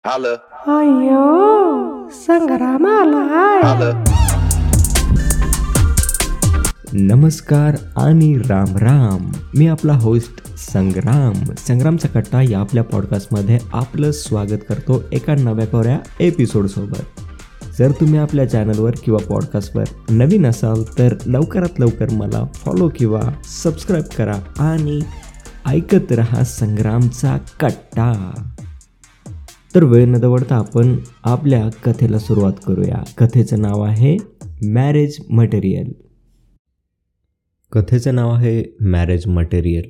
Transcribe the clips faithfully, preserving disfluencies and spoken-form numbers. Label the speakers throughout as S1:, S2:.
S1: आलं
S2: अय्यो संग्राम आलाय.
S1: आलं
S3: नमस्कार आणि राम राम. मी आपला होस्ट संग्राम. संग्रामचा कट्टा या आपल्या पॉडकास्टमध्ये आपलं स्वागत करतो एका नव्या कोऱ्या एपिसोडसोबत. जर तुम्ही आपल्या चॅनलवर किंवा पॉडकास्टवर नवीन असाल तर लवकरात लवकर मला फॉलो किंवा सबस्क्राईब करा आणि ऐकत रहा संग्रामचा कट्टा. तर वेळ न दवडता आपण आपल्या कथेला सुरुवात करूया. कथेचं नाव आहे मॅरेज मटेरियल. कथेचं नाव आहे मॅरेज मटेरियल.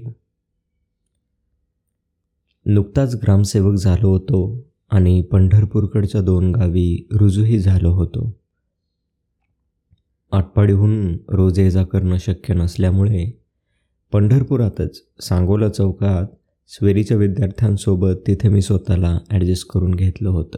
S3: नुकताच ग्रामसेवक झालो होतो आणि पंढरपूरकडच्या दोन गावी रुजूही झालो होतो. आटपाडीहून रोज ये जा करणं शक्य नसल्यामुळे पंढरपुरातच सांगोला चौकात स्वेरीच्या विद्यार्थ्यांसोबत तिथे मी स्वतःला ॲडजस्ट करून घेतलं होतं.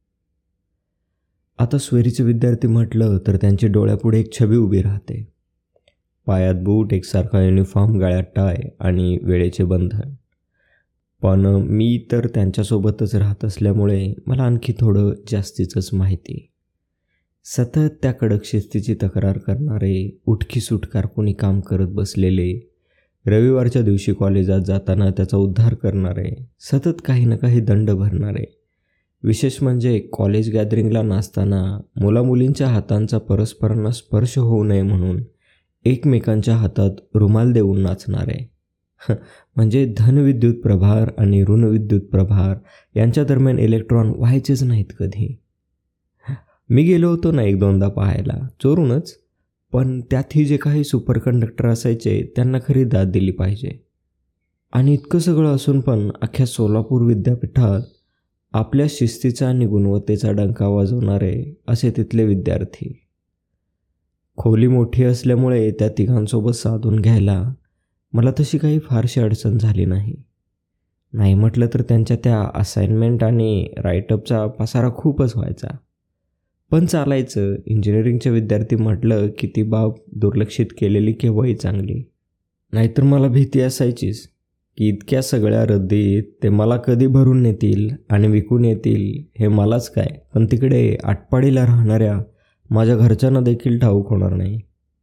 S3: आता स्वेरीचे विद्यार्थी म्हटलं तर त्यांची डोळ्यापुढे एक छबी उभी राहते. पायात बूट, एकसारखा युनिफॉर्म, गळ्यात टाय आणि वेळेचे बंधन. पण मी तर त्यांच्यासोबतच राहत असल्यामुळे मला आणखी थोडं जास्तीचंच माहिती. सतत त्या कडक शिस्तीची तक्रार करणारे, उठकी सुटकार कोणी काम करत बसलेले, रविवारच्या दिवशी कॉलेजात जाताना त्याचा उद्धार करणारे, सतत काही ना काही दंड भरणारे. विशेष म्हणजे कॉलेज गॅदरिंगला नाचताना मुलामुलींच्या हातांचा परस्परांना स्पर्श होऊ नये म्हणून एकमेकांच्या हातात रुमाल देऊन नाचणारे. म्हणजे धनविद्युत प्रभार आणि ऋणविद्युत प्रभार यांच्या दरम्यान इलेक्ट्रॉन व्हायचेच नाहीत कधी. मी गेलो होतो ना एक दोनदा पाहायला, चोरूनच. पण त्यातही जे काही सुपर कंडक्टर असायचे त्यांना खरी दाद दिली पाहिजे. आणि इतकं सगळं असून पण अख्ख्या सोलापूर विद्यापीठात आपल्या शिस्तीचा आणि गुणवत्तेचा डंका वाजवणारे असे तिथले विद्यार्थी. खोली मोठी असल्यामुळे त्या तिघांसोबत साधून घ्यायला मला तशी काही फारशी अडचण झाली नाही. नाही म्हटलं तर त्यांच्या त्या असाइनमेंट आणि राईटअपचा पसारा खूपच व्हायचा. पण चालायचं. इंजिनिअरिंगचे विद्यार्थी म्हटलं की ती बाब दुर्लक्षित केलेली केव्हाही चांगली. नाहीतर मला भीती असायचीच की इतक्या सगळ्या रद्दीत ते मला कधी भरून नेतील आणि विकून येतील हे मलाच काय, पण तिकडे आटपाडीला राहणाऱ्या माझ्या घरच्यांना देखील ठाऊक होणार नाही.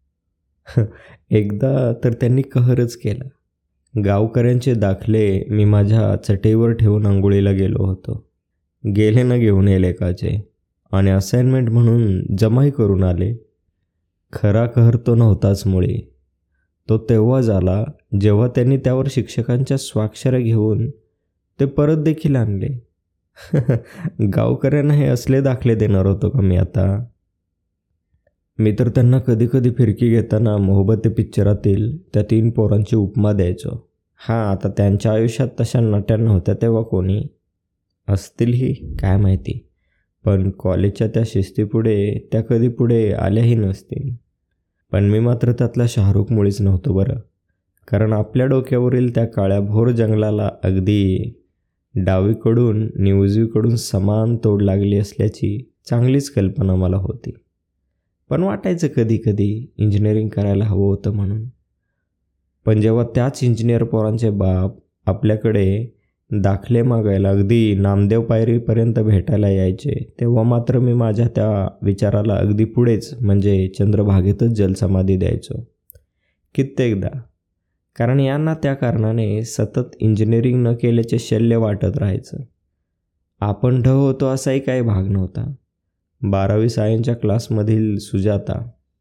S3: एकदा तर त्यांनी कहरच केला. गावकऱ्यांचे दाखले मी माझ्या चटईवर ठेवून आंघोळीला गेलो होतो. गेले ना घेऊन ये लेकाचे आणि असाइनमेंट म्हणून जमाही करून आले. खरा कहर तो नव्हताच मुळी. तो तेव्हा झाला जेव्हा त्यांनी त्यावर शिक्षकांच्या स्वाक्षऱ्या घेऊन ते परत देखील आणले. गावकऱ्यांना हे असले दाखले देणार होतो का मी आता? मी तर त्यांना कधी कधी फिरकी घेताना मोहब्बते पिक्चरातील त्या तीन पोरांची उपमा द्यायचो. हां, आता त्यांच्या आयुष्यात तशा नट्या नव्हत्या तेव्हा कोणी. असतीलही, काय माहिती. पण कॉलेजच्या त्या शिस्तीपुढे त्या कधी पुढे आल्याही नसतील. पण मी मात्र त्यातला शाहरुख मुळीच नव्हतो बरं. कारण आपल्या डोक्यावरील त्या काळ्या भोर जंगलाला अगदी डावीकडून आणि उजवीकडून समान तोड लागली असल्याची चांगलीच कल्पना मला होती. पण वाटायचं कधी कधी इंजिनिअरिंग करायला हवं होतं म्हणून. पण जेव्हा त्याच इंजिनियर पोरांचे बाप आपल्याकडे दाखले मागायला अगदी नामदेव पायरीपर्यंत भेटायला यायचे तेव्हा मात्र मी माझ्या त्या विचाराला अगदी पुढेच, म्हणजे चंद्रभागेतच जलसमाधी द्यायचो कित्येकदा. कारण यांना त्या कारणाने सतत इंजिनिअरिंग न केल्याचे शल्य वाटत राहायचं. आपण ढ होतो असाही काही भाग नव्हता. बारावी सायन्सच्या क्लासमधील सुजाता,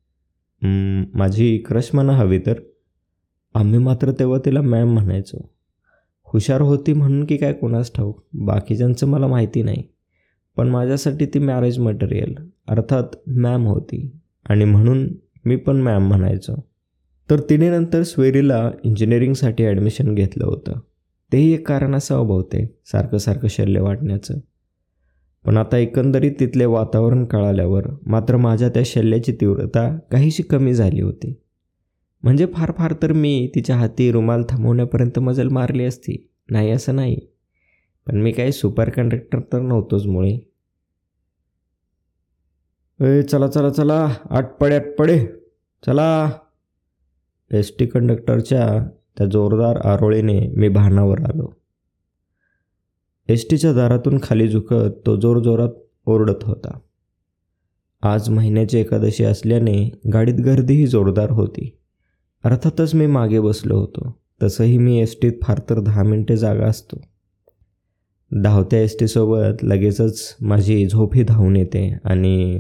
S3: माझी क्रश म्हणा हवी तर, आम्ही मात्र तेव्हा तिला मॅम म्हणायचो. हुशार होती म्हणून की काय कोणास ठाऊक, बाकीच्यांचं मला माहिती नाही. पण माझ्यासाठी ती मॅरेज मटेरियल अर्थात मॅम होती आणि म्हणून मी पण मॅम म्हणायचो. तर तिने नंतर स्वेरीला इंजिनिअरिंगसाठी ॲडमिशन घेतलं होतं. तेही एक कारण असावं बहुतेक सारखं सारखं शल्य वाटण्याचं. पण आता एकंदरीत तिथले वातावरण कळाल्यावर मात्र माझ्या त्या शल्याची तीव्रता काहीशी कमी झाली होती. म्हणजे फार फार तर मी तिच्या हाती रुमाल थांबवण्यापर्यंत मजल मारली असती, नाही असं नाही. पण मी काही सुपर कंडक्टर तर नव्हतोच मुळे. ए चला चला चला आटपडे आटपडे चला. एस टी कंडक्टरच्या त्या जोरदार आरोळीने मी भानावर आलो. एस टीच्या दारातून खाली झुकत तो जोरजोरात ओरडत होता. आज महिन्याची एकादशी असल्याने गाडीत गर्दीही जोरदार होती. अर्थातच मी मागे बसलो होतो. तसंही मी एस टीत फार तर दहा मिनटे जागा असतो. धावत्या एस टीसोबत लगेचच माझी झोपही धावून येते आणि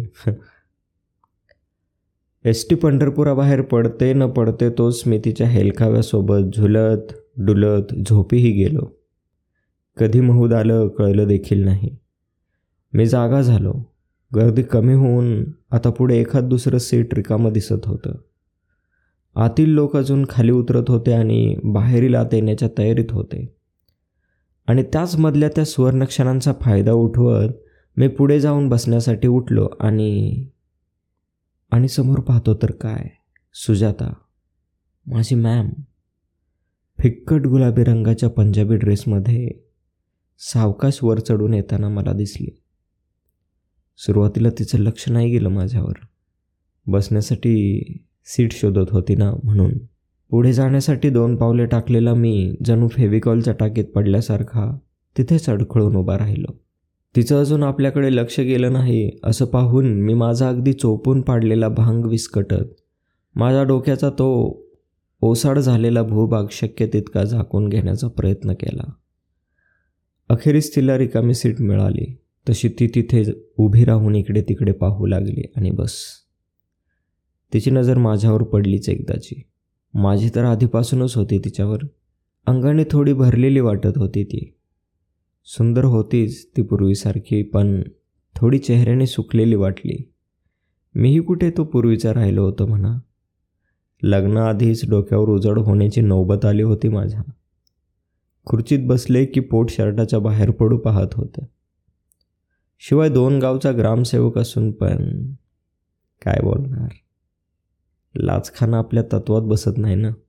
S3: एस टी पंढरपुराबाहेर पडते न पडते तोच मी तिच्या हेलखाव्यासोबत झुलत डुलत झोपीही गेलो. कधी महूद आलं कळलं देखील नाही. मी जागा झालो. गर्दी कमी होऊन आता पुढे एखाद दुसरं सीट रिकामं दिसत होतं. आतील लोक अजून खाली उतरत होते आणि बाहेरील आत येण्याच्या तयारीत होते. आणि त्याच मधल्या त्या सुवर्णक्षणांचा फायदा उठवत मी पुढे जाऊन बसण्यासाठी उठलो आणि आणि समोर पाहतो तर काय, सुजाता, माझी मॅम, फिक्कट गुलाबी रंगाच्या पंजाबी ड्रेसमध्ये सावकाश वर चढून येताना मला दिसली. सुरुवातीला तिचं लक्ष नाही गेलं माझ्यावर. बसण्यासाठी सीट शोधत होती ना म्हणून. पुढे जाण्यासाठी दोन पावले टाकलेला मी जणू फेविकॉलच्या टाकीत पडल्यासारखा तिथेच अडखळून उभा राहिलो. तिचं अजून आपल्याकडे लक्ष गेलं नाही असं पाहून मी माझा अगदी चोपून पाडलेला भांग विस्कटत माझ्या डोक्याचा तो ओसाड झालेला भूभाग शक्य तितका झाकून घेण्याचा प्रयत्न केला. अखेरीस तिला रिकामी सीट मिळाली. तशी ती तिथे उभी राहून इकडे तिकडे पाहू लागली आणि बस. तिची नजर माझ्यावर पडलीच एकदाची. माझी तर आधीपासूनच होती तिच्यावर. अंगाने थोडी भरलेली वाटत होती ती. सुंदर होतीच ती पूर्वीसारखी, पण थोडी चेहऱ्याने सुकलेली वाटली. मीही कुठे तो पूर्वीचा राहिलो होतो म्हणा. लग्नाआधीच डोक्यावर उजड होण्याची नौबत आली होती माझ्या. खुर्चीत बसले की पोट शर्टाच्या बाहेर पडू पाहत होतं. शिवाय दोन गावचा ग्रामसेवक असून पण काय बोलणार. लाचखाना आपल्या तत्वात बसत नाही ना.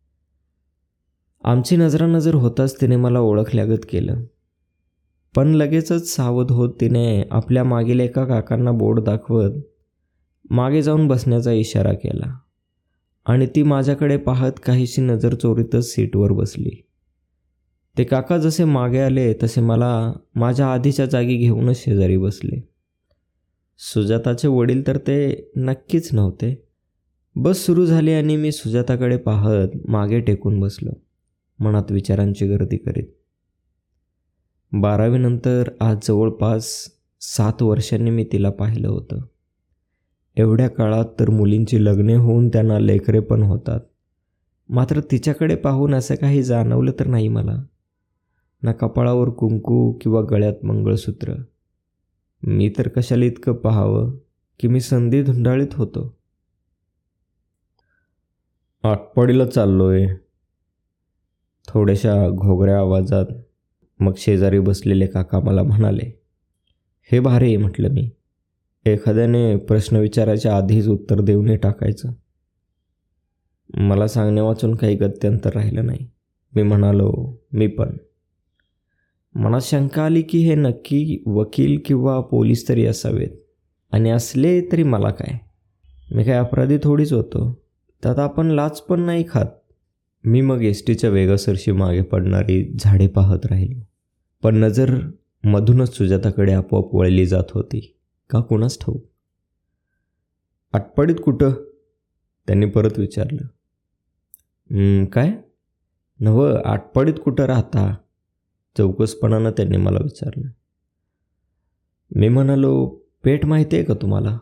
S3: आमची नजरानजर होताच तिने मला ओळखल्यागत केलं. पण लगेचच सावध होत तिने आपल्या मागील एका काकांना बोट दाखवत मागे जाऊन बसण्याचा इशारा केला आणि ती माझ्याकडे पाहत काहीशी नजर चोरीतच सीटवर बसली. ते काका जसे मागे आले तसे मला माझ्या आधीच्या जागी घेऊनच शेजारी बसले. सुजाताचे वडील तर ते नक्कीच नव्हते. बस सुरू झाली आणि मी सुजाताकडे पाहत मागे टेकून बसलो, मनात विचारांची गर्दी करीत. बारावीनंतर आज जवळपास सात वर्षांनी मी तिला पाहिलं होतं. एवढ्या काळात तर मुलींची लग्ने होऊन त्यांना लेकरे पण होतात. मात्र तिच्याकडे पाहून असं काही जाणवलं तर नाही मला. ना कपाळावर कुंकू किंवा गळ्यात मंगळसूत्र. मी तर कशाला इतकं पाहावं की मी संधी धुंडाळीत होतो. आटपाडीला चाललोय, थोड्याशा घोगऱ्या आवाजात मग शेजारी बसलेले काका मला म्हणाले. हे भारी म्हटलं मी. एखाद्याने प्रश्न विचारायच्या आधीच उत्तर देऊन टाकायचं. मला सांगण्या वाचून काही गत्यंतर राहिलं नाही. मी म्हणालो, मी पण. मनात शंका आली की हे नक्की वकील किंवा पोलीस तरी असावेत, आणि असले तरी मला काय, मी काय अपराधी थोडीच होतो. त्यात आपण लाच पण नाही खात. मी मग एस टीच्या वेगासरशी मागे पडणारी झाडे पाहत राहिलो. पण नजर मधूनच सुजाताकडे आपोआप वळली जात होती. का कुणास ठाऊक. आटपाडीत कुठं, त्यांनी परत विचारलं. काय नवं, आटपाडीत कुठं राहता, चौकसपणानं त्यांनी मला विचारलं. मी म्हणालो, पेठ माहिती आहे का तुम्हाला?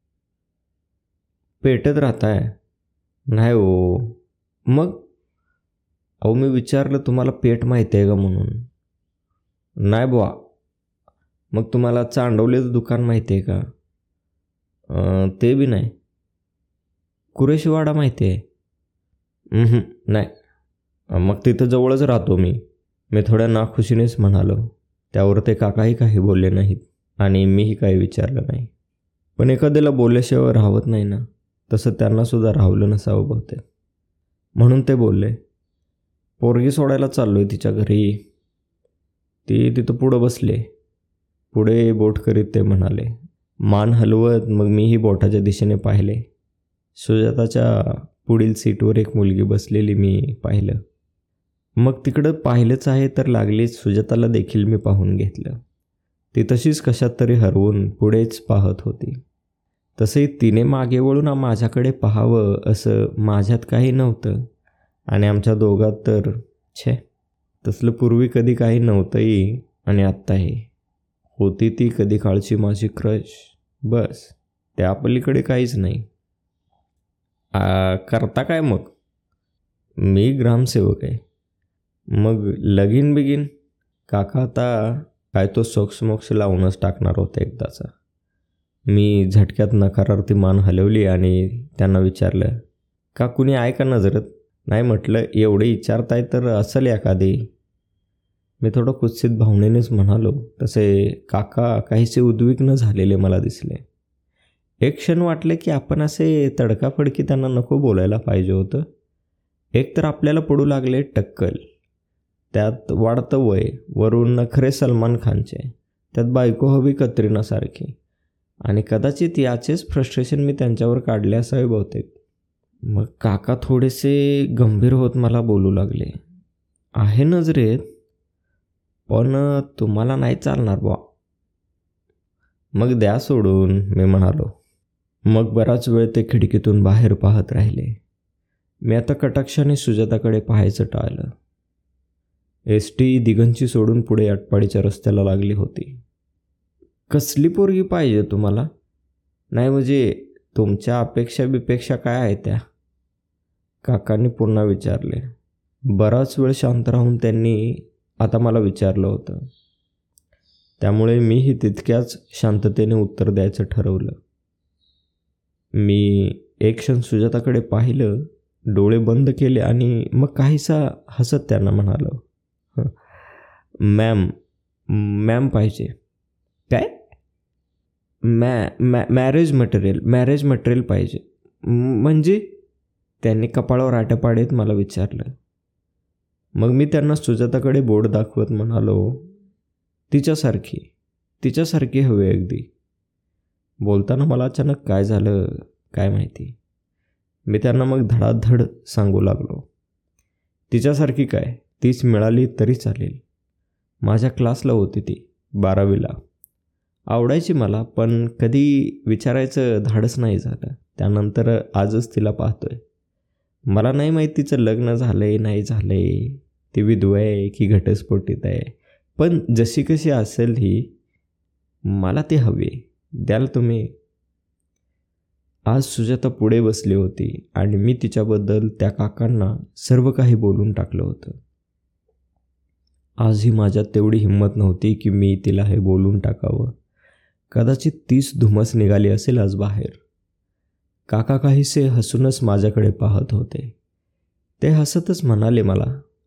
S3: पेठत राहताय? नाही हो. मग? अहो मी विचारलं तुम्हाला पेठ माहिती आहे का म्हणून. नाही बुवा. मग तुम्हाला चांडवलेचं दुकान माहिती आहे का? ते बी नाही. कुरेशीवाडा माहिती आहे? नाही. मग तिथं जवळच राहतो मी. मी थोड्या नाखुशीनेच म्हणालो. त्यावर ते काकाही काही बोलले नाहीत आणि मीही काही विचारलं नाही. पण एखाद्याला बोलल्याशिवाय राहत नाही ना, तसं त्यांनासुद्धा राहवलं नसावं बहुतेक. म्हणून ते बोलले, पोरगी सोडायला चाललो आहे तिच्या घरी. ती तिथं पुढं बसले. पुढे बोट करीत ते म्हणाले. मान हलवत मग मीही बोटाच्या दिशेने पाहिले. सुजाताच्या पुढील सीटवर एक मुलगी बसलेली मी पाहिलं. मग तिकडं पाहिलंच आहे तर लागलीच सुजाताला देखील मी पाहून घेतलं. ती तशीच कशात तरी हरवून पुढेच पाहत होती. तसे तिने मागे वळून माझ्याकडे पाहावं असं माझ्यात काही नव्हतं आणि आमच्या दोघात तर छे तसलं पूर्वी कधी काही नव्हतंही. आणि आत्ता हे होती ती कधी काळची माझी क्रश, बस त्या पलीकडे काहीच नाही. आ, करता काय मग? मी ग्रामसेवक आहे. मग लगीन बिगीन? काका आता काय तो सोक्ष मोक्ष लावूनच टाकणार होता एकदाचा. मी झटक्यात नकारार्थी मान हलवली आणि त्यांना विचारलं, का कुणी आहे का नजरत? नाही म्हटलं, एवढे विचारताय तर असेल एखादी. मी थोडं कुत्सित भावनेनेच म्हणालो. तसे काका काहीसे उद्विग्न झालेले मला दिसले. एक क्षण वाटले की आपण असे तडकाफडकी त्यांना नको बोलायला पाहिजे होतं. एक तर आपल्याला पडू लागले टक्कल, त्यात वाढतं वय, वरून नखरे सलमान खानचे, त्यात बायको हवी कतरिनासारखी. आणि कदाचित याचेच फ्रस्ट्रेशन मी त्यांच्यावर काढले असावे बहुतेक. मग काका थोडेसे गंभीर होत मला बोलू लागले, आहे नजरेत, पण तुम्हाला नाही चालणार बुवा. मग द्या सोडून, मी म्हणालो. मग बराच वेळ ते खिडकीतून बाहेर पाहत राहिले. मी आता कटाक्षाने सुजाताकडे पाहायचं टाळलं. एस टी दिगंची सोडून पुढे आटपाडीच्या रस्त्याला लागली होती. कसली पोरगी पाहिजे तुम्हाला? नाही म्हणजे तुमच्या अपेक्षा बिपेक्षा काय आहे त्या? काकांनी पुन्हा विचारले. बराच वेळ शांत राहून त्यांनी आता मला विचारलं होतं, त्यामुळे मीही तितक्याच शांततेने उत्तर द्यायचं ठरवलं. मी एक क्षण सुजाताकडे पाहिलं, डोळे बंद केले आणि मग काहीसा हसत त्यांना म्हणालो, मॅम मॅम पाहिजे. काय? मॅ मॅ मॅरेज मटेरियल मॅरेज मटेरियल पाहिजे म्हणजे? त्यांनी कपाळावर आट्या पाडीत मला विचारलं. मग मी त्यांना सुजाताकडे बोट दाखवत म्हणालो, तिच्यासारखी तिच्यासारखी हवी अगदी. बोलताना मला अचानक काय झालं काय माहिती. मी त्यांना मग धडाधड सांगू लागलो, तिच्यासारखी काय, तीच मिळाली तरी चालेल. माझ्या क्लासला होती ती, बारावीला. आवडायची मला, पण कधी विचारायचं धाडस नाही झालं. त्यानंतर आजच तिला पाहतोय. मला नाही माहीत तिचं लग्न झालं आहे नाही झालं आहे, ती विधवा आहे की घटस्फोटीत आहे, पण जशी कशी असेल ही, मला ती हवी. द्याल तुम्ही? आज सुजाता पुढे बसली होती आणि मी तिच्याबद्दल त्या काकांना सर्व काही बोलून टाकलं होतं. आजही माझ्यात तेवढी हिंमत नव्हती की मी तिला हे बोलून टाकावं. कदाचित तीच धुमस निघाली असेल आज बाहेर. काका काहीसे हसूनच माझ्याकडे पाहत होते. ते हसतच म्हणाले मला,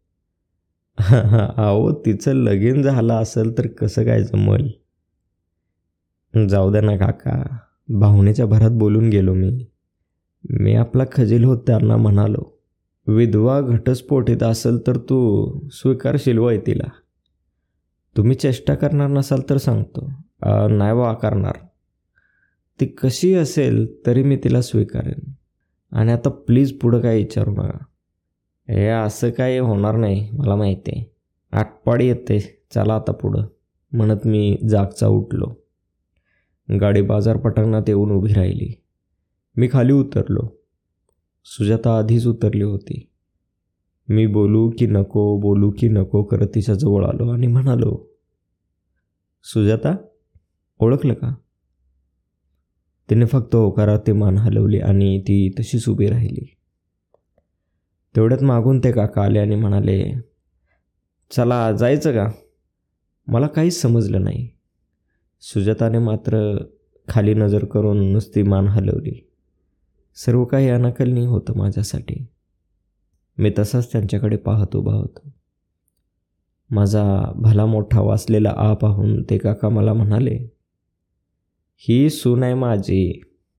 S3: अहो तिचं लगीन झालं असेल तर कसं काय जमल? जाऊ दे ना काका, भावनेच्या भरात बोलून गेलो मी. मी आपला खजील होत त्यांना म्हणालो, विधवा घटस्फोटीत असेल तर तू स्वीकारशील वय तिला? तुम्ही चेष्टा करणार नसाल तर सांगतो, नाही बा करणार. ती कशी असेल तरी मी तिला स्वीकारेन. आणि आता प्लीज पुढं काय विचारू नका. हे असं काही होणार नाही, मला माहिती आहे. आटपाडी येते, चला आता पुढं, म्हणत मी जागचा उठलो. गाडी बाजार पटांगणात येऊन उभी राहिली. मी खाली उतरलो. सुजाता आधीच उतरली होती. मी बोलू की नको बोलू की नको करत तिच्याजवळ आलो आणि म्हणालो, सुजाता, ओळखलं का? तिने फक्त होकारार्थी मान हलवली आणि ती तशीच उभी राहिली. तेवढ्यात मागून ते काका आले आणि म्हणाले, चला जायचं का? मला काहीच समजलं नाही. सुजाताने मात्र खाली नजर करून नुसती मान हलवली. सर्व काही अनाकलनीय होतं माझ्यासाठी. मी तसाच त्यांच्याकडे पाहत उभा होतो. माझा भला मोठा वाचलेला आ पाहून ते काका मला म्हणाले, ही सून आहे माझी.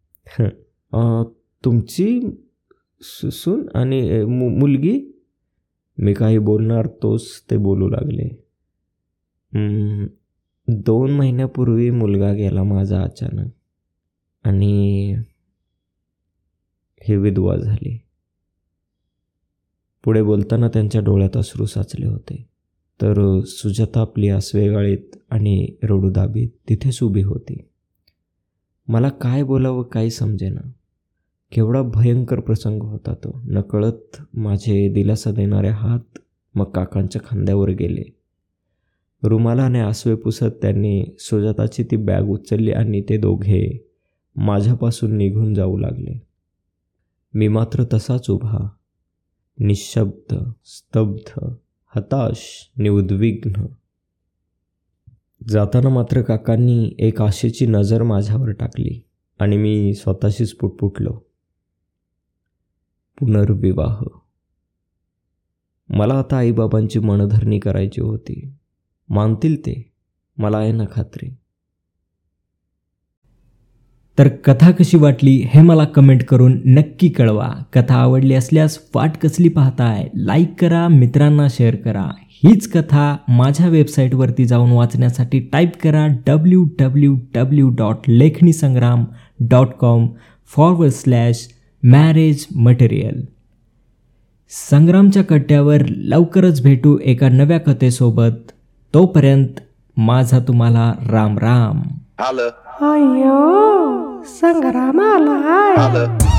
S3: तुमची सून आणि मु मुलगी? मी काही बोलणार तोच ते बोलू लागले. दोन महिन्यापूर्वी मुलगा गेला माझा अचानक आणि ही विधवा झाली. पुढे बोलताना त्यांच्या डोळ्यात अश्रू साचले होते. तर सुजाता आपली आसवे गाळीत आणि रडू दाबीत तिथेच उभी होती. मला काय बोलावं काही समजेना. केवढा भयंकर प्रसंग होता तो. नकळत माझे दिलासा देणारे हात मग काकांच्या खांद्यावर गेले. रुमालाने आसवे पुसत त्यांनी सुजाताची ती बॅग उचलली आणि ते दोघे माझ्यापासून निघून जाऊ लागले. मी मात्र तसाच उभा, निशब्द, स्तब्ध, हताश आणि उद्विग्न. जाताना मात्र काकांनी एक आशेची नजर माझ्यावर टाकली आणि मी स्वतःशीच पुटपुटलो, पुनर्विवाह. मला आता आईबाबांची मनधरणी करायची होती. मानतील ते, मला आहे ना खात्री.
S1: तर कथा कशी वाटली हे मला कमेंट करून नक्की कळवा. कथा आवडली असल्यास वाट कसली पाहताय, लाईक करा, मित्रांना शेअर करा. हीच कथा माझ्या वेबसाईटवरती जाऊन वाचण्यासाठी टाईप करा W W W dot Lekhani Sangram dot com forward slash marriage material. संग्रामच्या कट्ट्यावर लवकरच भेटू एका नव्या कथेसोबत. तोपर्यंत माझा तुम्हाला राम राम.
S2: अय्यो संग्राम आलाय.